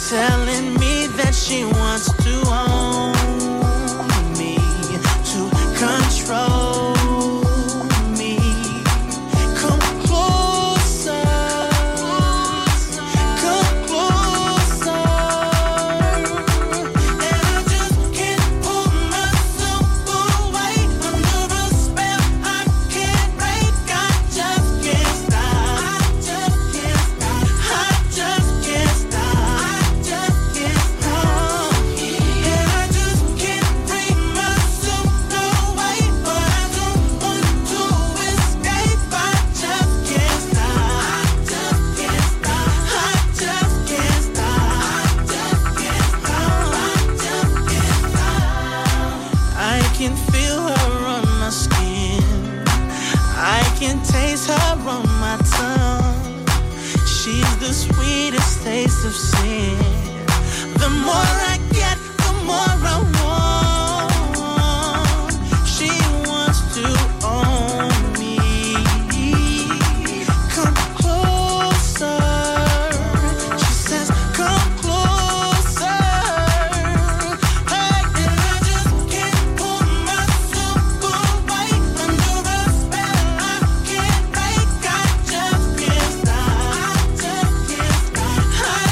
telling me that she wants to own me, to control me. Come closer, come closer. And I just can't pull myself away under a spell I can't break. I just can't stop. I just can't stop. I just can't stop. I just can't stop. And I just can't bring myself away, but I don't want to escape. I just can't stop. I just can't stop. I just can't stop. I just can't stop. I just can't stop. I can feel her on my skin. I can taste her on my tongue. She's the sweetest taste of sin. The more I get, the more I want. She wants to own me. Come closer. She says, come closer. Hey, and I just can't pull myself away under a spell I can't break. I just can't stop. I just can't stop. I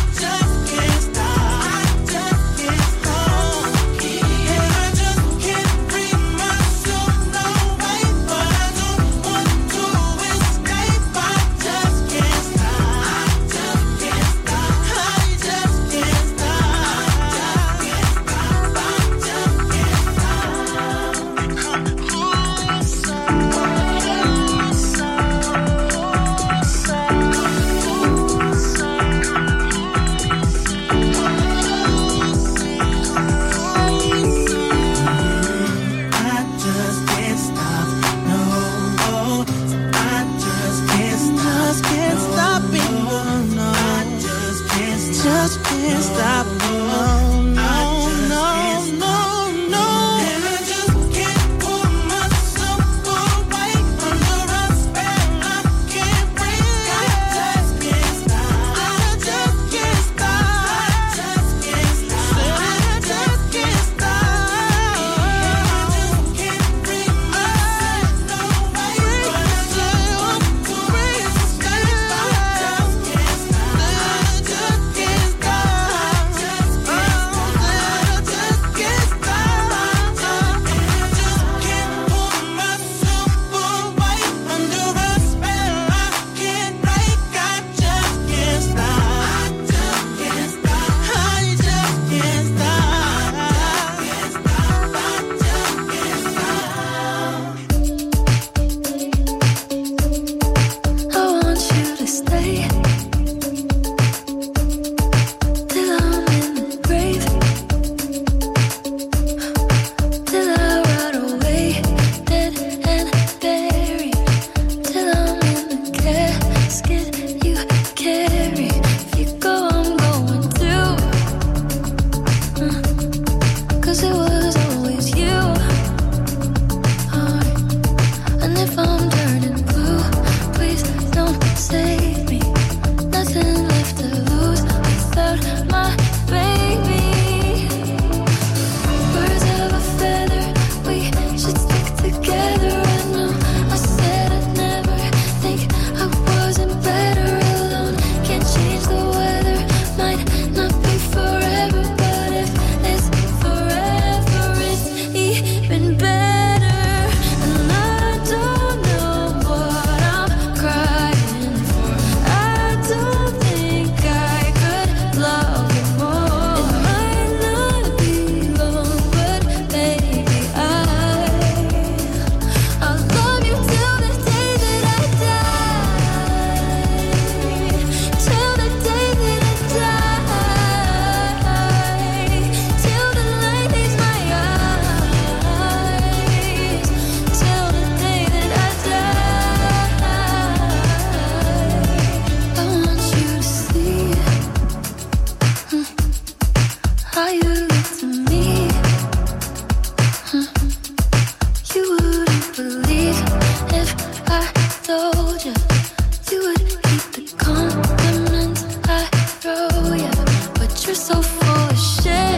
so full of shit.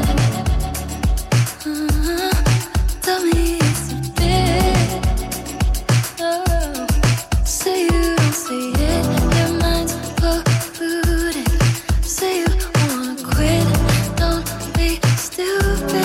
Tell me it's a bit. Oh, say you don't see it. Your mind's polluted. Say you wanna quit. Don't be stupid.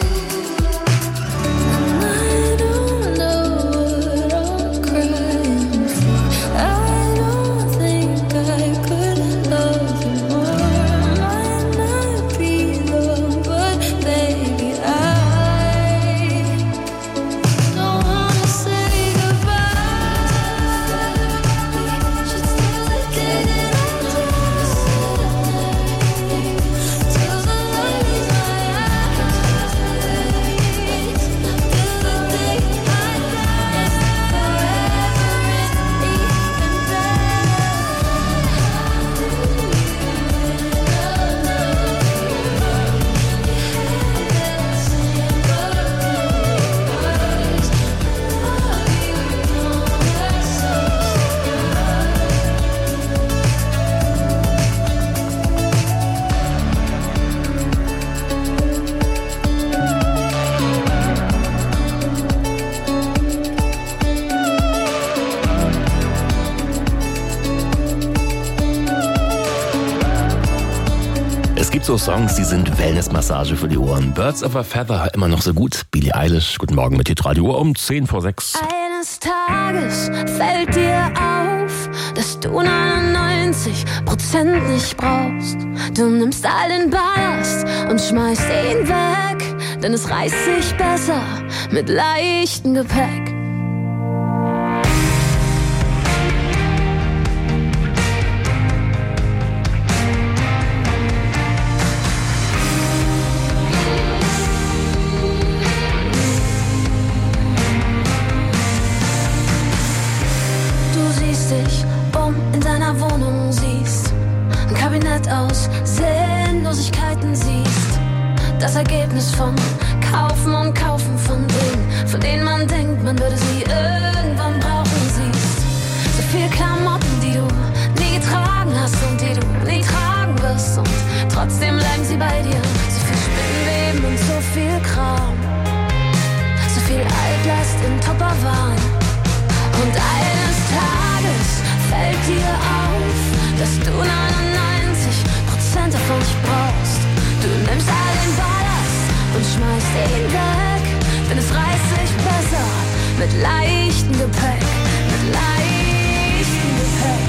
And I don't know what I'm crying for. I don't think I could love you more. Might not be the but baby, I don't wanna say goodbye. We should still be digging till the light is my eyes. Till the day I die, forever is even Es gibt so Songs, die sind Wellnessmassage für die Ohren. Birds of a Feather, immer noch so gut. Billie Eilish, guten Morgen mit Hitradio Uhr um 6:10. Eines Tages fällt dir auf, dass du 99% nicht brauchst. Du nimmst all den Ballast und schmeißt ihn weg, denn es reißt sich besser mit leichtem Gepäck. Du siehst dich in deiner Wohnung, siehst ein Kabinett aus Sinnlosigkeiten, siehst das Ergebnis von Kaufen und Kaufen von denen man denkt, man würde sie irgendwann brauchen, siehst so viel Klamotten, die du nie getragen hast und die du nie tragen wirst und trotzdem bleiben sie bei dir, so viel Spinnweben und so viel Kram, so viel Altlast im Tupperwaren. Und eines Tages fällt dir auf, dass du 99% davon nicht brauchst. Du nimmst all den Ballast und schmeißt ihn weg, denn es reißt sich besser mit leichtem Gepäck, mit leichtem Gepäck.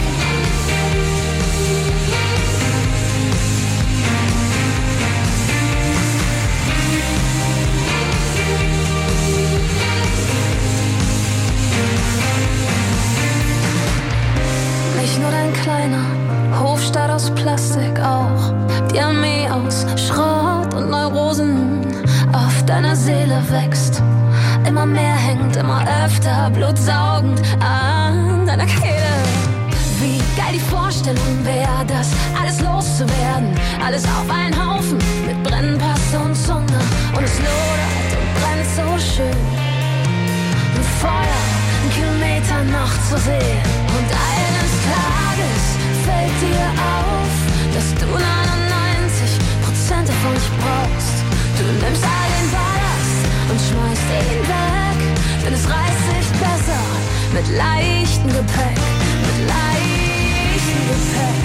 Nicht nur dein kleiner Hofstaat aus Plastik, auch die Armee aus Schrott und Neurosen auf deiner Seele wächst. Immer mehr hängt, immer öfter blutsaugend an deiner Kehle. Wie geil die Vorstellung wäre, das alles loszuwerden, alles auf einen Haufen mit Brennpaste und Zunge. Und es lodert und brennt so schön. Ein Feuer, ein Kilometer noch zu sehen. Und eines Tages fällt dir auf, dass du 99% davon nicht brauchst. Du nimmst all den Ballast und schmeißt ihn weg, denn es reißt sich besser mit leichtem Gepäck, mit leichtem Gepäck.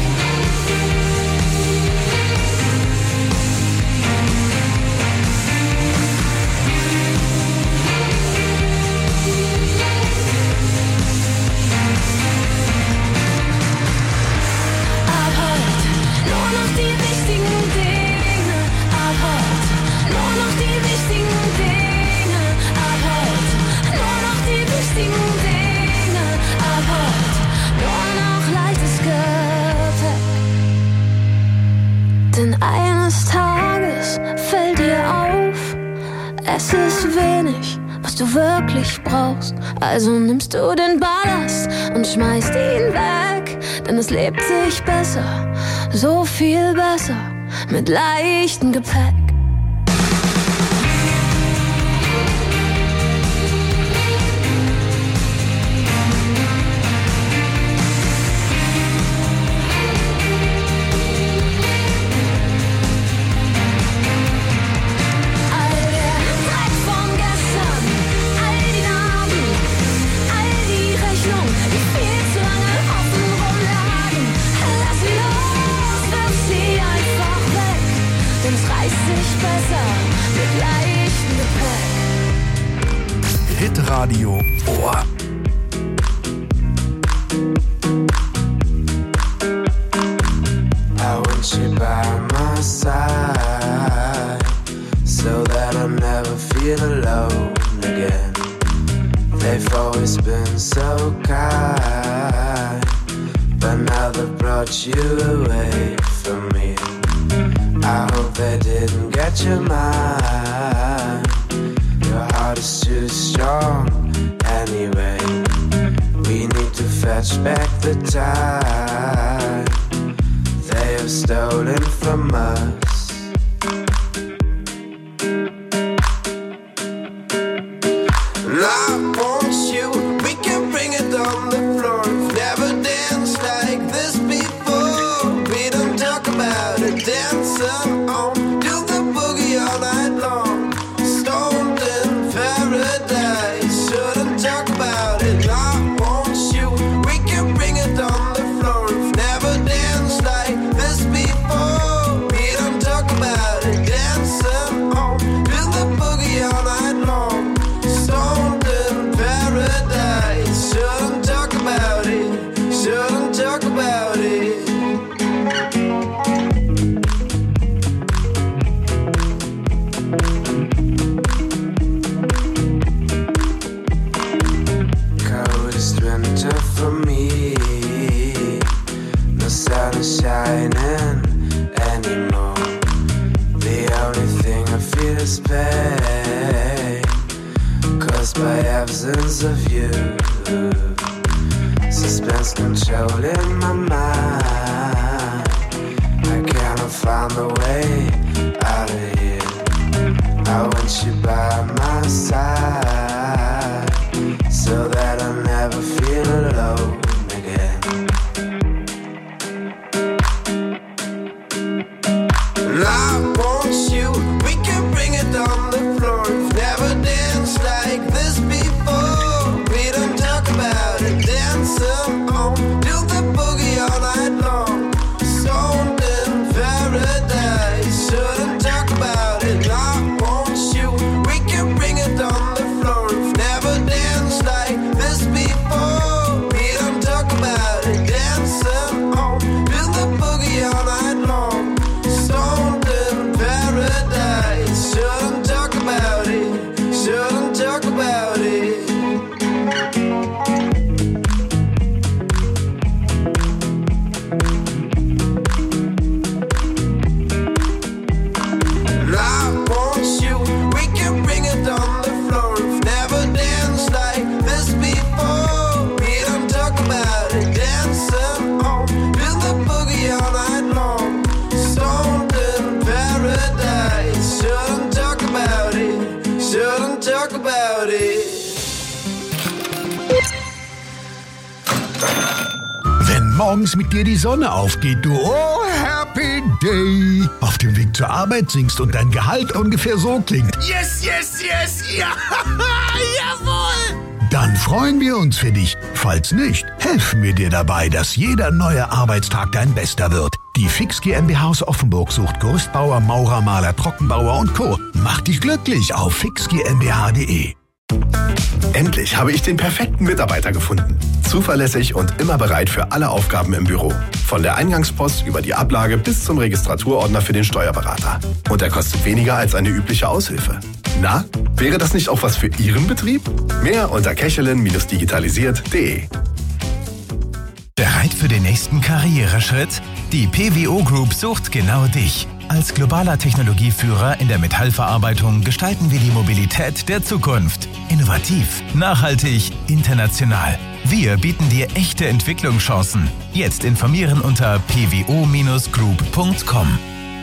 Nur noch die wichtigen Dinge, ab heute. Nur noch die wichtigen Dinge, ab heute. Nur noch die wichtigen Dinge, ab heute. Nur noch leichtes Gepäck. Denn eines Tages fällt dir auf, es ist wenig, was du wirklich brauchst. Also nimmst du den Ballast und schmeißt ihn weg, denn es lebt sich besser, so viel besser, mit leichtem Gepäck. und es reißt sich besser mit leichtem Gepäck. Hitradio Ohr. I want you by my side so that I'll never feel alone again. They've always been so kind, but now they've brought you away from me. I hope they didn't get your mind. Your heart is too strong anyway. We need to fetch back the time they have stolen from us. And I want you, we can bring it on the floor. We've never danced like this before. We don't talk about it, dancing on, do the boogie all night long. Stoned in paradise, shouldn't talk about it. I want you, we can bring it on the floor. We've never danced like this before. We don't talk about it, dancing on, do the boogie all night long. Stoned in paradise, shouldn't talk about it, shouldn't talk about it. Coldest winter for me, no sun is shining anymore. The only thing I feel is pain, caused by absence of you. Suspense controlling my mind. I cannot find the way out of here. I want you by my side so that I'll never feel alone again. And I want you, we can bring it on the floor. We've never danced like this before. We don't talk about it, dancing on, do the boogie all night long. Stoned in paradise, shouldn't talk about it. I want you, we can bring it on the floor. We've never danced like this before. We don't talk about it, dancing on, do the boogie all night long. Stoned in paradise, shouldn't talk about it, shouldn't talk about it. And I want you, we can bring it on the floor. We've never danced like this before. We don't talk about it, dancing on, do the boogie all night long. Stoned in paradise, shouldn't talk about it, shouldn't talk about it. Wenn morgens mit dir die Sonne aufgeht, du, oh, happy day. Auf dem Weg zur Arbeit singst und dein Gehalt ungefähr so klingt. Yes, yes, yes, ja, jawohl. Dann freuen wir uns für dich. Falls nicht, helfen wir dir dabei, dass jeder neue Arbeitstag dein bester wird. Die Fix GmbH aus Offenburg sucht Gerüstbauer, Maurer, Maler, Trockenbauer und Co. Mach dich glücklich auf fixgmbh.de. Endlich habe ich den perfekten Mitarbeiter gefunden. Zuverlässig und immer bereit für alle Aufgaben im Büro. Von der Eingangspost über die Ablage bis zum Registraturordner für den Steuerberater. Und er kostet weniger als eine übliche Aushilfe. Na, wäre das nicht auch was für Ihren Betrieb? Mehr unter kechelin-digitalisiert.de. Bereit für den nächsten Karriereschritt? Die PWO Group sucht genau dich. Als globaler Technologieführer in der Metallverarbeitung gestalten wir die Mobilität der Zukunft. Innovativ, nachhaltig, international. Wir bieten dir echte Entwicklungschancen. Jetzt informieren unter pwo-group.com.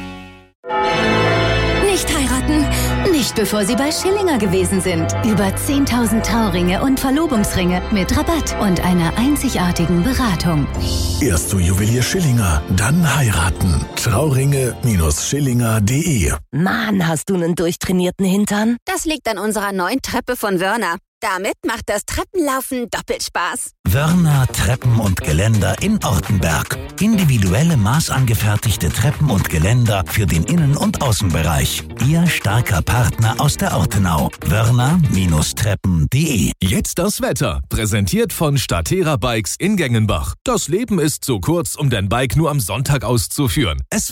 Nicht heiraten, nicht bevor Sie bei Schillinger gewesen sind. Über 10.000 Trauringe und Verlobungsringe mit Rabatt und einer einzigartigen Beratung. Erst zu Juwelier Schillinger, dann heiraten. Trauringe-schillinger.de. Mann, hast du einen durchtrainierten Hintern? Das liegt an unserer neuen Treppe von Wörner. Damit macht das Treppenlaufen doppelt Spaß. Wörner Treppen und Geländer in Ortenberg. Individuelle maßangefertigte Treppen und Geländer für den Innen- und Außenbereich. Ihr starker Partner aus der Ortenau. Wörner-treppen.de. Jetzt das Wetter. Präsentiert von Statera Bikes in Gengenbach. Das Leben ist zu kurz, um dein Bike nur am Sonntag auszuführen. Es